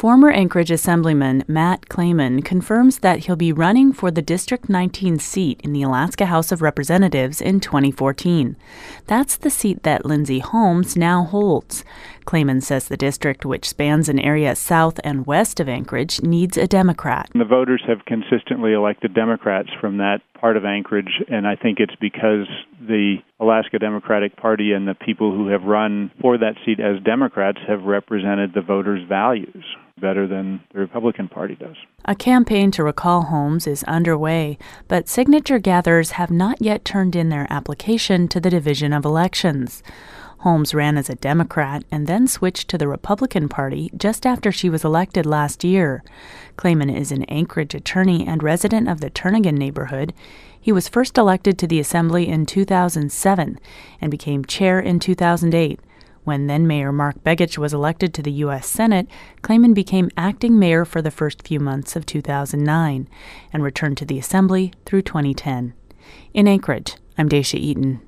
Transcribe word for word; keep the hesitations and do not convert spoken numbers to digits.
Former Anchorage Assemblyman Matt Claman confirms that he'll be running for the District nineteen seat in the Alaska House of Representatives in twenty fourteen. That's the seat that Lindsay Holmes now holds. Claman says the district, which spans an area south and west of Anchorage, needs a Democrat. The voters have consistently elected Democrats from that part of Anchorage, and I think it's because the Alaska Democratic Party and the people who have run for that seat as Democrats have represented the voters' values better than the Republican Party does. A campaign to recall Holmes is underway, but signature gatherers have not yet turned in their application to the Division of Elections. Holmes ran as a Democrat and then switched to the Republican Party just after she was elected last year. Claman is an Anchorage attorney and resident of the Turnagain neighborhood. He was first elected to the Assembly in two thousand seven and became chair in two thousand eight. When then-Mayor Mark Begich was elected to the U S Senate, Claman became acting mayor for the first few months of two thousand nine and returned to the Assembly through twenty ten. In Anchorage, I'm Daisha Eaton.